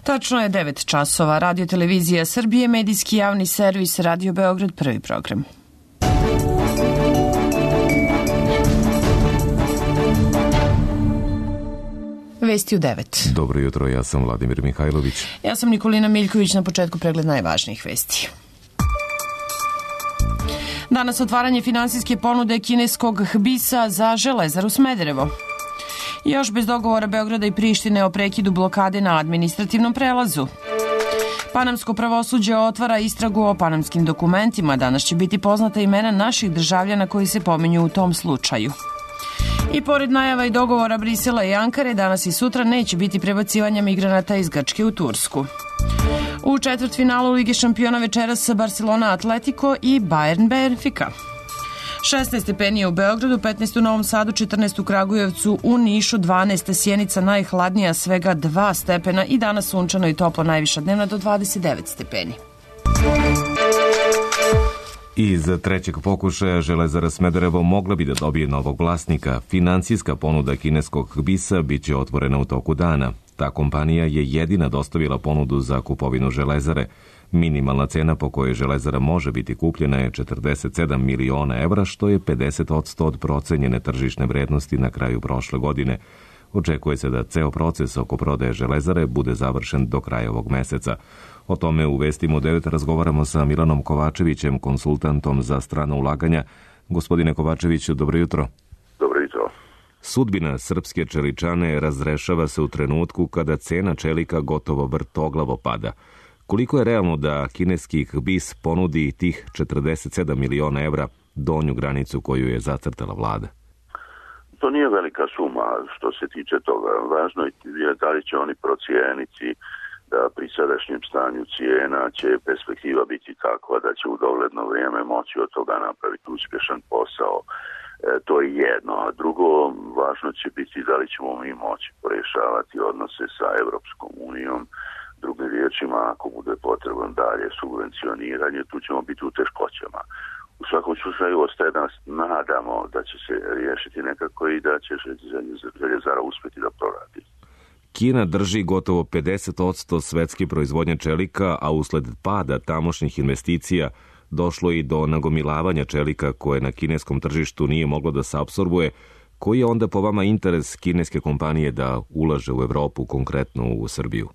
Tačno je 9 časova. Radio Televizija Srbije, medijski javni servis, Radio Beograd, prvi program. Vesti u 9. Dobro jutro, ja sam Vladimir Mihajlović. Ja sam Nikolina Miljković, na početku pregled najvažnijih vesti. Danas otvaranje finansijske ponude kineskog HBIS-a za Železaru Smederevo. Još bez dogovora Beograda i Prištine o prekidu blokade na administrativnom prelazu. Panamsko pravosuđe otvara istragu o panamskim dokumentima. Danas će biti poznata imena naših državljana koji se pominju u tom slučaju. I pored najava i dogovora Brisela i Ankare, danas i sutra neće biti prebacivanja migranata iz Grčke u Tursku. U četvrtfinalu Lige šampiona večeras Barcelona Atletico i Bayern Benfica. 16 stepeni u Beogradu, 15 u Novom Sadu, 14 u Kragujevcu, u Nišu 12, Sjenica najhladnija svega 2 stepena i danas sunčano i toplo, najviša dnevna do 29 stepeni. Iz trećeg pokušaja Železara Smederevo mogla bi da dobije novog vlasnika. Finansijska ponuda kineskog HBIS-a biće otvorena u toku dana. Ta kompanija je jedina dostavila ponudu za kupovinu Železare. Minimalna cena po kojoj Železara može biti kupljena je 47 miliona evra, što je 50% od procenjene tržišne vrednosti na kraju prošle godine. Očekuje se da ceo proces oko prodaje Železare bude završen do kraja ovog meseca. O tome u Vestima u 9 razgovaramo sa Milanom Kovačevićem, konsultantom za strana ulaganja. Gospodine Kovačeviću, dobro jutro. Dobro jutro. Sudbina srpske čeličane razrešava se u trenutku kada cena čelika gotovo vrtoglavo pada. Koliko je realno da kineski HBIS ponudi tih 47 miliona evra, donju granicu koju je zacrtala vlada? To nije velika suma što se tiče toga. Važno je da li će oni procijeniti da pri sadašnjem stanju cijena će perspektiva biti takva da će u dogledno vrijeme moći od toga napraviti uspješan posao. To je jedno. A drugo, važno će biti da li ćemo mi moći porješavati odnose sa Evropskom unijom. Drugim riječima, ako bude potreban dalje subvencioniranje, tu ćemo biti u teškoćama. U svakom slučaju ostaje da nas nadamo da će se riješiti nekako i da će Željezara uspjeti da proradi. Kina drži gotovo 50% svetske proizvodnje čelika, a usled pada tamošnjih investicija došlo i do nagomilavanja čelika koje na kineskom tržištu nije moglo da se apsorbuje. Koji je onda po vama interes kineske kompanije da ulaže u Evropu, konkretno u Srbiju?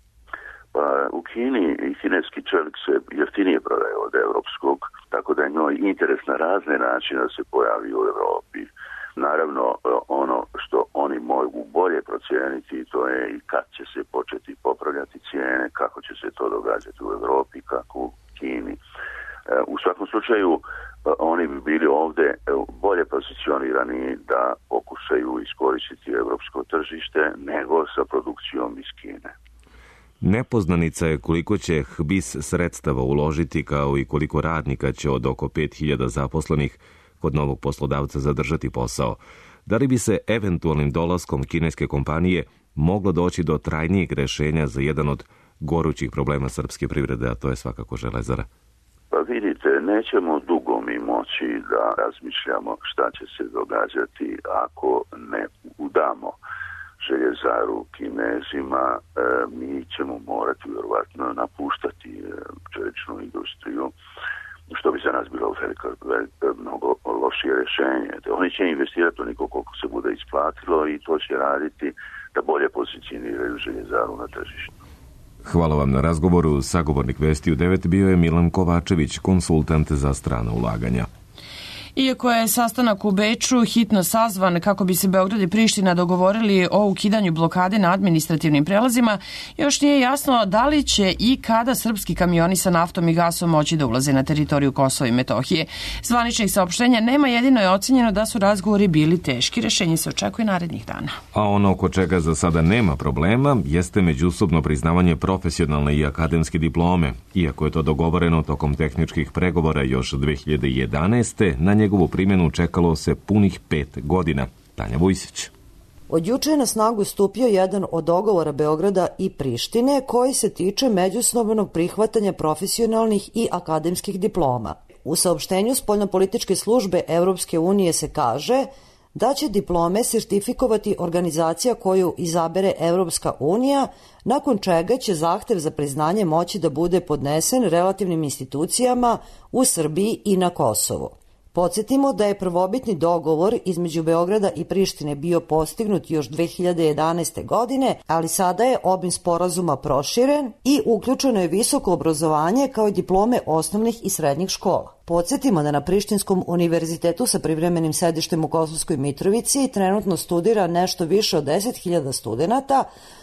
Pa u Kini i kineski čelik se jeftinije prodaje od evropskog, tako da je njoj interes na razne načine da se pojavi u Evropi. Naravno, ono što oni mogu bolje procijeniti, to je i kad će se početi popravljati cijene, kako će se to događati u Evropi, kako u Kini. U svakom slučaju, oni bi bili ovdje bolje pozicionirani da pokušaju iskoristiti evropsko tržište nego sa produkcijom iz Kine. Nepoznanica je koliko će HBIS sredstava uložiti, kao i koliko radnika će od oko 5000 zaposlenih kod novog poslodavca zadržati posao. Da li bi se eventualnim dolaskom kineske kompanije moglo doći do trajnijeg rešenja za jedan od gorućih problema srpske privrede, a to je svakako Železara? Pa vidite, nećemo dugo mi moći da razmišljamo šta će se događati ako ne udamo Željezaru Kinezima. Mi ćemo morati vjerovatno napuštati čeličnu industriju, što bi za nas bilo mnogo lošije rješenje. Oni će investirati onoliko koliko se bude isplatilo i to će raditi da bolje pozicioniraju Željezaru na tržištu. Hvala vam na razgovoru. Sagovornik Vesti u 9 bio je Milan Kovačević, konsultant za strana ulaganja. Iako je sastanak u Beču hitno sazvan kako bi se Beograd i Priština dogovorili o ukidanju blokade na administrativnim prelazima, još nije jasno da li će i kada srpski kamioni sa naftom i gasom moći da ulaze na teritoriju Kosova i Metohije. Zvaničnih saopštenja nema, jedino je ocenjeno da su razgovori bili teški. Rešenje se očekuje narednih dana. A ono oko čega za sada nema problema jeste međusobno priznavanje profesionalne i akademske diplome. Iako je to dogovoreno tokom tehničkih pregovora još 2011. na njegovu primjenu čekalo se punih 5 godina. Tanja Vujsić. Od juče je na snagu stupio jedan od dogovora Beograda i Prištine koji se tiče međusobnog prihvatanja profesionalnih i akademskih diploma. U saopštenju spoljnopolitičke službe Evropske unije se kaže da će diplome sertifikovati organizacija koju izabere Evropska unija, nakon čega će zahtev za priznanje moći da bude podnesen relativnim institucijama u Srbiji i na Kosovu. Podsjetimo da je prvobitni dogovor između Beograda i Prištine bio postignut još 2011. godine, ali sada je obim sporazuma proširen i uključeno je visoko obrazovanje kao i diplome osnovnih i srednjih škola. Podsjetimo da na Prištinskom univerzitetu sa privremenim sedištem u Kosovskoj Mitrovici trenutno studira nešto više od 10.000 studenata,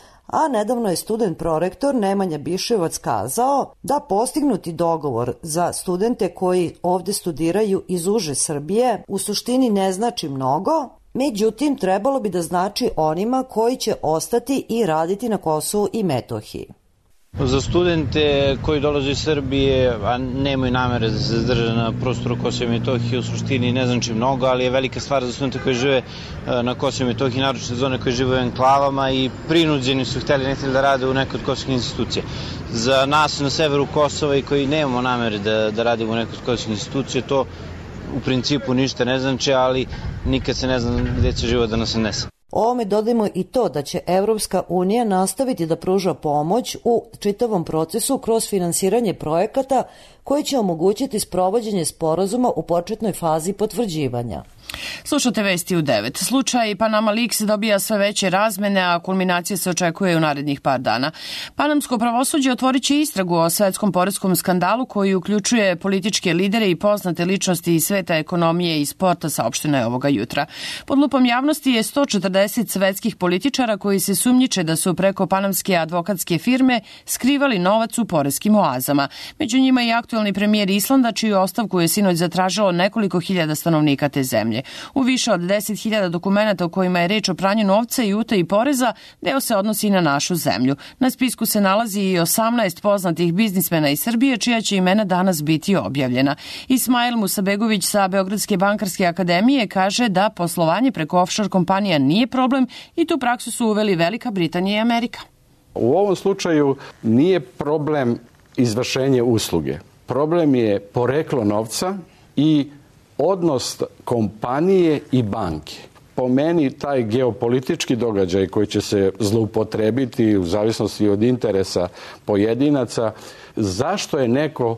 a nedavno je student prorektor Nemanja Biševac kazao da postignuti dogovor za studente koji ovde studiraju iz uže Srbije u suštini ne znači mnogo, međutim trebalo bi da znači onima koji će ostati i raditi na Kosovu i Metohiji. Za studente koji dolaze iz Srbije, a nemaju namere da se zadrže na prostoru Kosova i Metohije, u suštini ne znači mnogo, ali je velika stvar za studente koji žive na Kosovu i Metohiji, naročito za one koji žive u enklavama i prinuđeni su hteli da rade u nekoj od kosovskih institucija. Za nas na severu Kosova i koji nemamo namere da radimo u nekoj od kosovskih institucija, to u principu ništa ne znači, ali nikad se ne zna gde će život da nas nese. Ovome dodajmo i to da će Evropska unija nastaviti da pruža pomoć u čitavom procesu kroz finansiranje projekata koji će omogućiti sprovođenje sporazuma u početnoj fazi potvrđivanja. Slušate vesti u 9. Slučaj Panama Leaks dobija sve veće razmene, a kulminacija se očekuje u narednih par dana. Panamsko pravosuđe otvorit će istragu o svetskom poreskom skandalu koji uključuje političke lidere i poznate ličnosti iz sveta ekonomije i sporta, saopšteno je ovoga jutra. Pod lupom javnosti je 140 svetskih političara koji se sumnjiče da su preko panamske advokatske firme skrivali novac u poreskim oazama. Među njima i aktuelni premijer Islanda, čiju ostavku je sinoć zatražilo nekoliko hiljada stanovnika te zemlje. U više od 10.000 dokumenata u kojima je reč o pranju novca i utaji poreza, deo se odnosi na našu zemlju. Na spisku se nalazi i 18 poznatih biznismena iz Srbije, čija će imena danas biti objavljena. Ismail Musabegović sa Beogradske bankarske akademije kaže da poslovanje preko offshore kompanija nije problem i tu praksu su uveli Velika Britanija i Amerika. U ovom slučaju nije problem izvršenje usluge. Problem je poreklo novca i odnos kompanije i banke. Po meni taj geopolitički događaj koji će se zloupotrebiti u zavisnosti od interesa pojedinaca, zašto je neko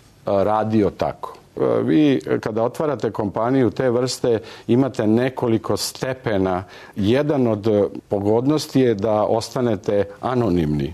radio tako? Vi kada otvarate kompaniju te vrste imate nekoliko stepena. Jedan od pogodnosti je da ostanete anonimni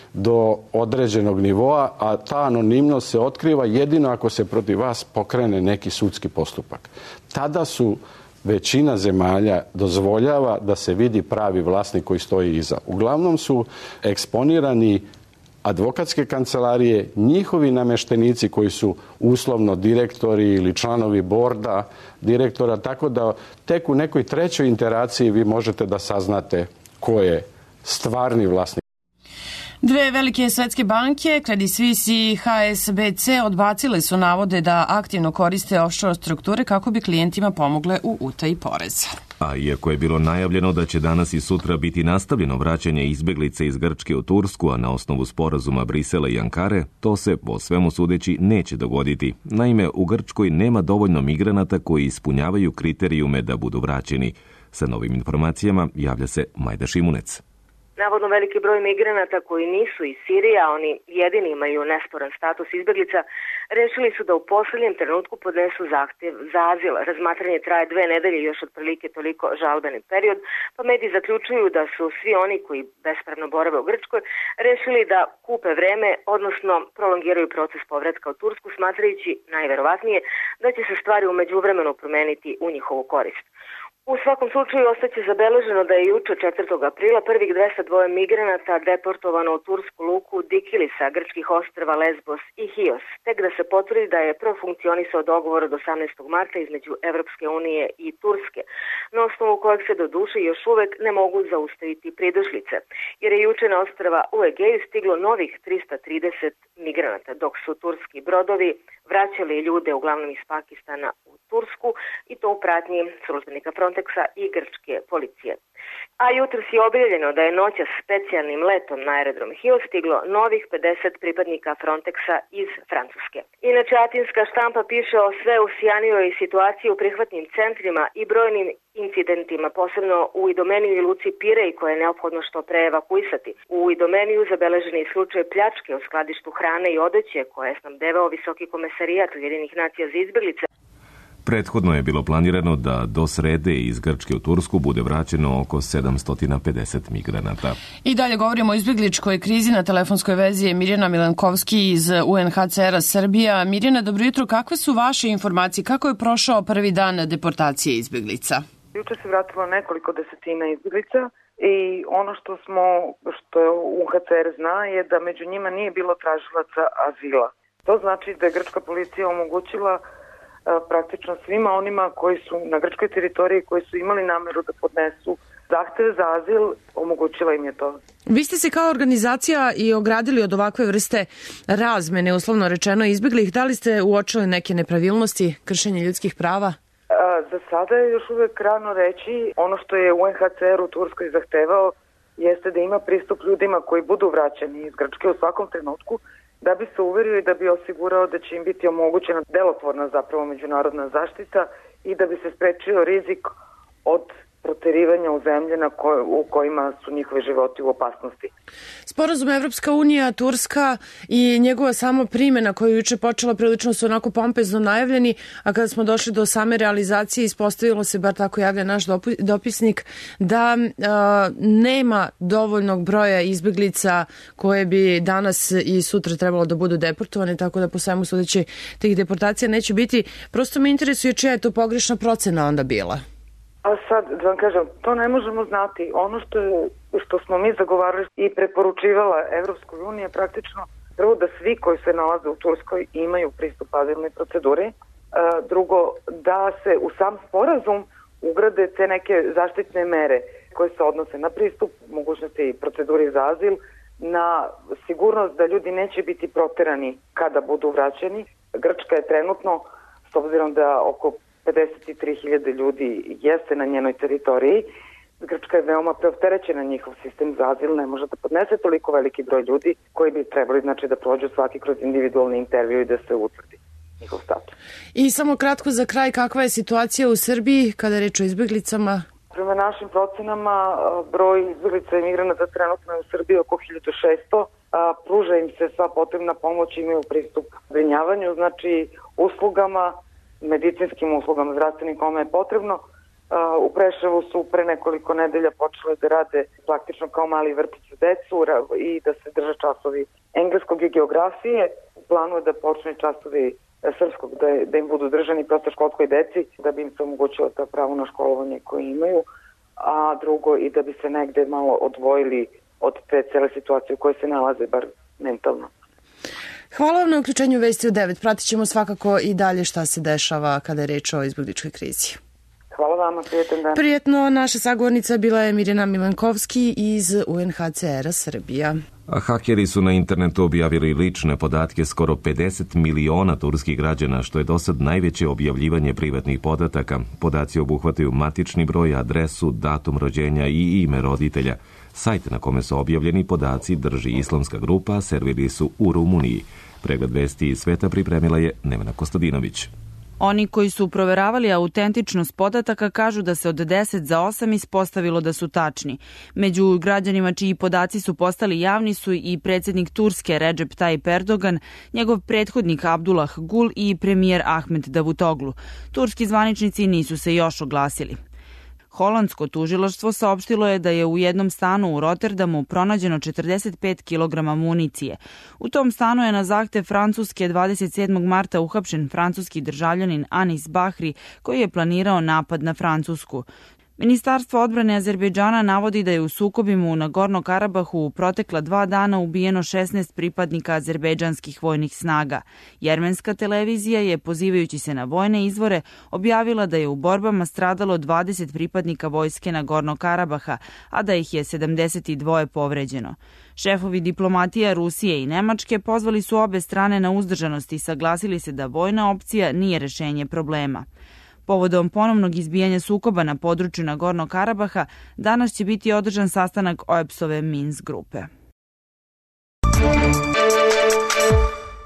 do određenog nivoa, a ta anonimnost se otkriva jedino ako se protiv vas pokrene neki sudski postupak. Tada su većina zemalja dozvoljava da se vidi pravi vlasnik koji stoji iza. Uglavnom su eksponirani advokatske kancelarije, njihovi nameštenici koji su uslovno direktori ili članovi borda direktora, tako da tek u nekoj trećoj interaciji vi možete da saznate ko je stvarni vlasnik. Dve velike svetske banke, Credit Suisse i HSBC, odbacile su navode da aktivno koriste offshore strukture kako bi klijentima pomogle u utaji poreza. A iako je bilo najavljeno da će danas i sutra biti nastavljeno vraćanje izbeglice iz Grčke u Tursku, a na osnovu sporazuma Brisela i Ankare, to se, po svemu sudeći, neće dogoditi. Naime, u Grčkoj nema dovoljno migranata koji ispunjavaju kriterijume da budu vraćeni. Sa novim informacijama javlja se Majda Šimunec. Navodno veliki broj migranata koji nisu iz Sirije, a oni jedini imaju nesporan status izbeglica, rešili su da u poslednjem trenutku podnesu zahtev za azil. Razmatranje traje 2 nedelje, još otprilike toliko žalbeni period, pa mediji zaključuju da su svi oni koji bespravno borave u Grčkoj rešili da kupe vreme, odnosno prolongiraju proces povratka u Tursku, smatrajući najverovatnije da će se stvari u međuvremenu promeniti u njihovu korist. U svakom slučaju ostaće zabeleženo da je juče 4. aprila prvih 202 migranata deportovano u tursku luku Dikilisa, grčkih ostrva Lesbos i Hios, tek da se potvrdi da je profunkcionisao dogovor od 18. marta između Evropske unije i Turske, na osnovu kojeg se do duše još uvek ne mogu zaustaviti pridošlice, jer je juče na ostrva u Egeju stiglo novih 330 migranata, dok su turski brodovi vraćali ljude uglavnom iz Pakistana u Tursku i to u pratnji službenika Frontexa i grčke policije. A jutros je objavljeno da je noćas specijalnim letom na aerodrom Hios stiglo novih 50 pripadnika Frontexa iz Francuske. Inače, atinska štampa piše o sve usijanijoj situaciji u prihvatnim centrima i brojnim incidentima, posebno u Idomeniju i Luci Pirej, koje je neophodno što pre evakuisati. U Idomeniju zabeleženi je slučaj pljačke u skladištu hrane i odeće koje je snabdevao Visoki komesarijat Ujedinjenih nacija za izbeglice. Prethodno je bilo planirano da do srede iz Grčke u Tursku bude vraćeno oko 750 migranata. I dalje govorimo o izbegličkoj krizi. Na telefonskoj vezi je Mirjana Milankovski iz UNHCR-a Srbija. Mirjana, dobro jutro. Kakve su vaše informacije? Kako je prošao prvi dan deportacije izbeglica? Juče se vratilo nekoliko desetina izbeglica i ono što UNHCR zna je da među njima nije bilo tražilaca azila. To znači da je grčka policija omogućila praktično svima onima koji su na grčkoj teritoriji, koji su imali nameru da podnesu zahteve za azil, omogućila im je to. Vi ste se kao organizacija i ogradili od ovakve vrste razmene, uslovno rečeno, izbeglih. Da li ste uočili neke nepravilnosti, kršenje ljudskih prava? Za sada je još uvek rano reći. Ono što je UNHCR u Turskoj zahtevao jeste da ima pristup ljudima koji budu vraćeni iz Grčke u svakom trenutku, da bi se uverio i da bi osigurao da će im biti omogućena delotvorna zapravo međunarodna zaštita i da bi se sprečio rizik od proterivanja u zemlje u kojima su njihovi životi u opasnosti. Sporazum Evropska unija, Turska i njegova samo primjena koja je juče počela prilično su onako pompezno najavljeni, a kada smo došli do same realizacije ispostavilo se, bar tako javlja naš dopisnik, da nema dovoljnog broja izbeglica koje bi danas i sutra trebalo da budu deportovane, tako da po svemu sudeći tih deportacija neće biti. Prosto me interesuje čija je to pogrešna procena onda bila. A sad, da vam kažem, to ne možemo znati. Ono što smo mi zagovarali i preporučivala Evropskoj uniji je praktično prvo da svi koji se nalaze u Turskoj imaju pristup azilnoj proceduri. Drugo, da se u sam sporazum ugrade te neke zaštitne mere koje se odnose na pristup, mogućnosti i proceduri za azil, na sigurnost da ljudi neće biti proterani kada budu vraćeni. Grčka je trenutno, s obzirom da oko 53.000 ljudi jeste na njenoj teritoriji. Grčka je veoma preopterećena, njihov sistem za azil ne može da podnese toliko veliki broj ljudi koji bi trebali da prođu svaki kroz individualni intervju i da se utvrdi njihov status. I samo kratko za kraj, kakva je situacija u Srbiji kada je reč o izbeglicama? Prema našim procenama broj izbeglica i migranata trenutno je u Srbiji oko 1600. Pruža im se sva potrebna pomoć, imaju pristup zbrinjavanju, znači uslugama, medicinskim uslugama, zdravstvenim kome je potrebno. U Preševu su pre nekoliko nedelja počele da rade praktično kao mali vrtić za decu i da se drže časovi engleskog i geografije. U planu je da počne časovi srpskog, da im budu držani prosto školskoj deci, da bi im se omogućilo to pravo na školovanje koje imaju, a drugo i da bi se negde malo odvojili od te cele situacije u kojoj se nalaze, bar mentalno. Hvala vam na uključenju Vesti u 9. Pratit ćemo svakako i dalje šta se dešava kada je reč o izbegličkoj krizi. Hvala vama, prijetan dan. Prijetno, naša sagovornica bila je Mirjana Milankovski iz UNHCR-a Srbija. Hakeri su na internetu objavili lične podatke skoro 50 miliona turskih građana, što je dosad najveće objavljivanje privatnih podataka. Podaci obuhvataju matični broj, adresu, datum rođenja i ime roditelja. Sajt na kome su objavljeni podaci drži islamska grupa, servili su u Rumuniji. Pregled vesti iz sveta pripremila je Nevena Kostadinović. Oni koji su proveravali autentičnost podataka kažu da se od 10 za 8 ispostavilo da su tačni. Među građanima čiji podaci su postali javni su i predsjednik Turske Recep Tayyip Erdogan, njegov prethodnik Abdullah Gül i premijer Ahmet Davutoglu. Turski zvaničnici nisu se još oglasili. Holandsko tužilaštvo saopštilo je da je u jednom stanu u Rotterdamu pronađeno 45 kg municije. U tom stanu je na zahtev Francuske 27. marta uhapšen francuski državljanin Anis Bahri koji je planirao napad na Francusku. Ministarstvo odbrane Azerbejdžana navodi da je u sukobima u Nagorno-Karabahu u protekla 2 dana ubijeno 16 pripadnika azerbejdžanskih vojnih snaga. Jermenska televizija je, pozivajući se na vojne izvore, objavila da je u borbama stradalo 20 pripadnika vojske Nagorno-Karabaha, a da ih je 72 povređeno. Šefovi diplomatija Rusije i Nemačke pozvali su obe strane na uzdržanost i saglasili se da vojna opcija nije rešenje problema. Povodom ponovnog izbijanja sukoba na području Nagorno-Karabaha, danas će biti održan sastanak OEBS-ove Minsk grupe.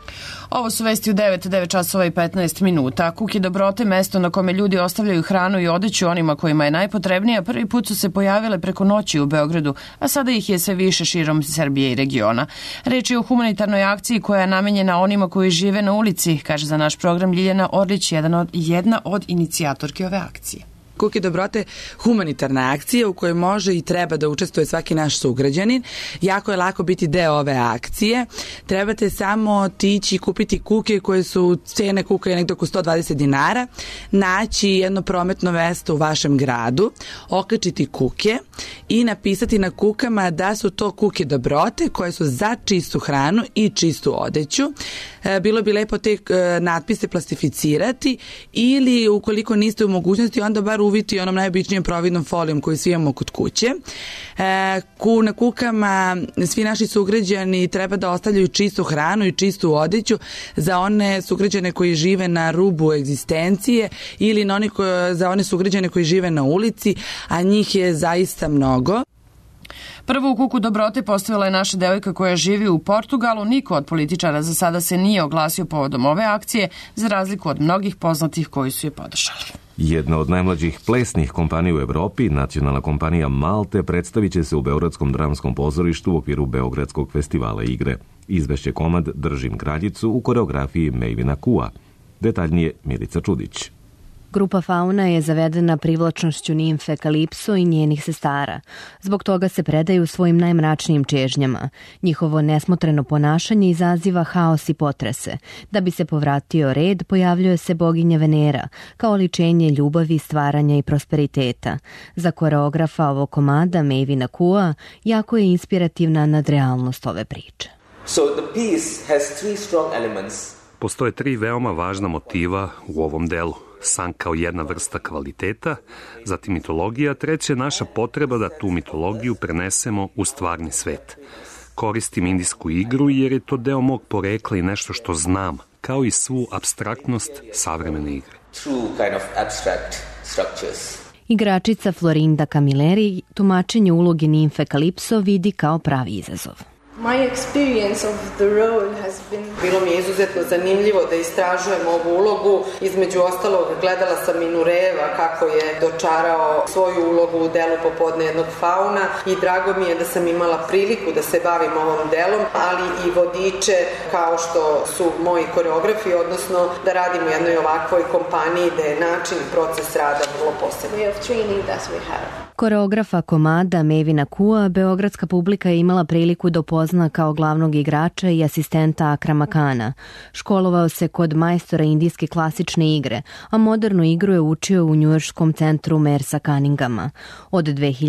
Ovo su vesti u 9 časova i 15 minuta. Kuke dobrote, mesto na kome ljudi ostavljaju hranu i odeću onima kojima je najpotrebnija, prvi put su se pojavile preko noći u Beogradu, a sada ih je sve više širom Srbije i regiona. Reč je o humanitarnoj akciji koja je namenjena onima koji žive na ulici, kaže za naš program Ljiljana Orlić, jedna od inicijatorki ove akcije. Kuke dobrote, humanitarna akcija u kojoj može i treba da učestvuje svaki naš sugrađanin. Jako je lako biti deo ove akcije. Trebate samo otići kupiti kuke koje su, cene kuka je nekdo oko 120 dinara, naći jedno prometno mesto u vašem gradu, okačiti kuke i napisati na kukama da su to kuke dobrote koje su za čistu hranu i čistu odeću. Bilo bi lepo te natpise plastificirati ili ukoliko niste u mogućnosti, onda bar uviti onom najobičnijem providnom folijom koju svi imamo kod kuće. Na kukama svi naši sugrađani treba da ostavljaju čistu hranu i čistu odeću za one sugrađane koji žive na rubu egzistencije ili za one sugrađane koji žive na ulici, a njih je zaista mnogo. Prvu kuku dobrote postavila je naša devojka koja živi u Portugalu. Niko od političara za sada se nije oglasio povodom ove akcije, za razliku od mnogih poznatih koji su je podržali. Jedna od najmlađih plesnih kompanija u Evropi, nacionalna kompanija Malte, predstavit će se u Beogradskom dramskom pozorištu u okviru Beogradskog festivala igre. Izvešće komad Držim kraljicu u koreografiji Mejvina Kua. Detaljnije Milica Čudić. Grupa Fauna je zavedena privlačnošću nimfe Kalipso i njenih sestara. Zbog toga se predaju svojim najmračnijim čežnjama. Njihovo nesmotreno ponašanje izaziva haos i potrese. Da bi se povratio red, pojavljuje se boginja Venera, kao oličenje ljubavi, stvaranja i prosperiteta. Za koreografa ovog komada, Mejvina Kua, jako je inspirativna nadrealnost ove priče. Postoje 3 veoma važna motiva u ovom delu. San kao jedna vrsta kvaliteta, zatim mitologija, treća je naša potreba da tu mitologiju prenesemo u stvarni svet. Koristim indijsku igru jer je to deo mog porekla i nešto što znam, kao i svu apstraktnost savremene igre. Igračica Florinda Camilleri tumačenje uloge nimfe Kalipso vidi kao pravi izazov. Bilo mi je izuzetno zanimljivo da istražujem ovu ulogu. Između ostalog gledala sam i Nureva kako je dočarao svoju ulogu u delu Popodne jednog fauna i drago mi je da sam imala priliku da se bavim ovom delom, ali i vodiče kao što su moji koreografi, odnosno da radim u jednoj ovakvoj kompaniji da je način i proces rada vrlo poseban. Koreografa komada Mejvina Kua beogradska publika je imala priliku da upozna kao glavnog igrača i asistenta Akrama Kana. Školovao se kod majstora indijske klasične igre, a modernu igru je učio u njujorškom centru Mersa Cunninghama. Od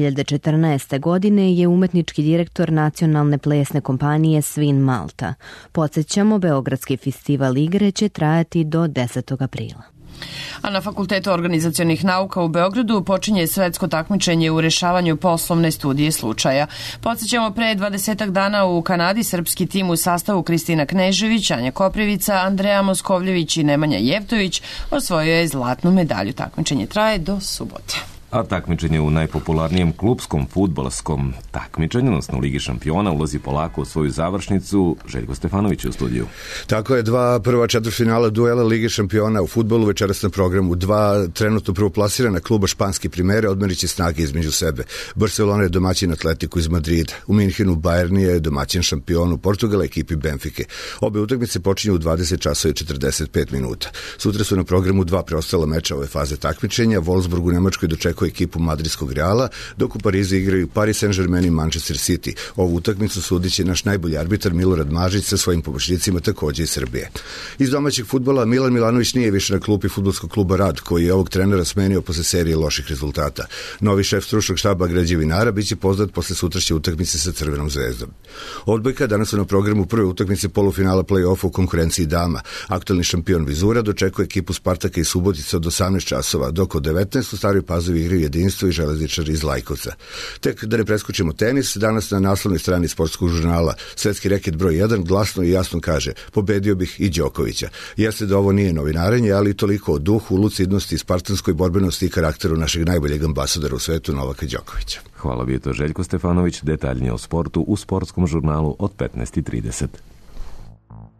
2014. godine je umetnički direktor nacionalne plesne kompanije Swin Malta. Podsjećamo, Beogradski festival igre će trajati do 10. aprila. A na Fakultetu organizacionih nauka u Beogradu počinje svetsko takmičenje u rešavanju poslovne studije slučaja. Podsjećamo, pre 20 dana u Kanadi srpski tim u sastavu Kristina Knežević, Anja Koprivica, Andreja Moskovljević i Nemanja Jevtović osvojio je zlatnu medalju. Takmičenje traje do subote. A takmičenje u najpopularnijem klupskom fudbalskom takmičenju, odnosno Ligi šampiona, ulazi polako u svoju završnicu. Željko Stefanović u studiju. Tako je, 2 prva četvrtfinala duela Lige šampiona u fudbalu večeras na programu. 2 trenutno prvoplasirana kluba španski primere odmerit će snage između sebe. Barcelona je domaćin Atletiku iz Madrida. U Minhenu Bayern je domaćin šampionu Portugala ekipi Benfike. Obe utakmice počinju u 20 časova i 45 minuta. Sutra su na programu 2 preostala meča ove faze takmičenja. Wolfsburg u Nemačkoj dočekuje ekipu madridskog Reala, dok u Parizu igraju Paris Saint-Germain i Manchester City. Ovu utakmicu sudiće naš najbolji arbitar Milorad Mažić sa svojim pomoćnicima takođe iz Srbije. Iz domaćeg fudbala Milan Milanović nije više na klupi fudbalskog kluba Rad, koji je ovog trenera smenio posle serije loših rezultata. Novi šef stručnog štaba građevinara biće poznat posle sutrašnje utakmice sa Crvenom zvezdom. Odbojka danas su na programu prve utakmice polufinala play-offa u konkurenciji dama. Aktualni šampion Vizura dočekuje ekipu Spartaka iz Subotice od 18 časova, dok od 19 u Staroj Pazovi igraju Jedinstvo i Železničari iz Lajkovca. Tek da ne preskočimo tenis, danas na naslovnoj strani sportskog žurnala Svetski reket broj 1 glasno i jasno kaže: pobedio bih i Đokovića. Jeste da ovo nije novinarenje, ali toliko o duhu, lucidnosti, spartanskoj borbenosti i karakteru našeg najboljeg ambasadora u svetu, Novaka Đokovića. Hvala, bio to Željko Stefanović. Detaljnije o sportu u sportskom žurnalu od 15:30.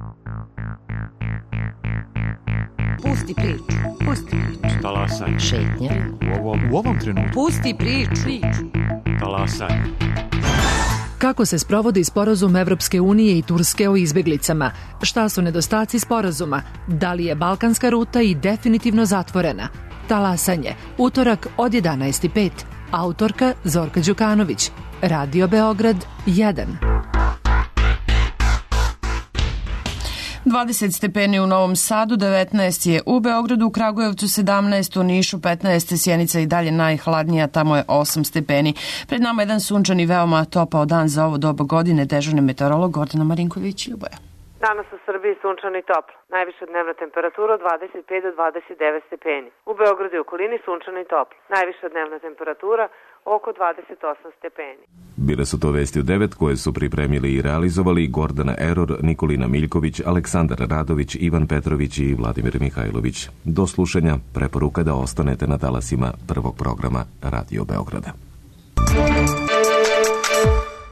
Pusti priču. Pusti priču. Talasaj. Šetnja. U ovom trenutku. Pusti priču. Talasaj. Kako se sprovodi sporazum Evropske unije i Turske o izbeglicama? Šta su nedostaci sporazuma? Da li je balkanska ruta i definitivno zatvorena? Talasanje. Utorak od 11:05. Autorka Zorka Đukanović. Radio Beograd 1. 20 stepeni u Novom Sadu, 19 je u Beogradu, u Kragujevcu 17, u Nišu 15, Sjenica i dalje najhladnija, tamo je 8 stepeni. Pred nama jedan sunčan i veoma topao dan za ovo doba godine, dežurni meteorolog Gordana Marinković, Ljuboja. Danas u Srbiji sunčano i toplo. Najviša dnevna temperatura od 25 do 29 stepeni. U Beogradu i okolini sunčano i toplo. Najviša dnevna temperatura oko 28 stepeni. Bile su to vesti u 9 koje su pripremili i realizovali Gordana Eror, Nikolina Miljković, Aleksandar Radović, Ivan Petrović i Vladimir Mihajlović. Do slušanja, preporuka da ostanete na talasima prvog programa Radio Beograda.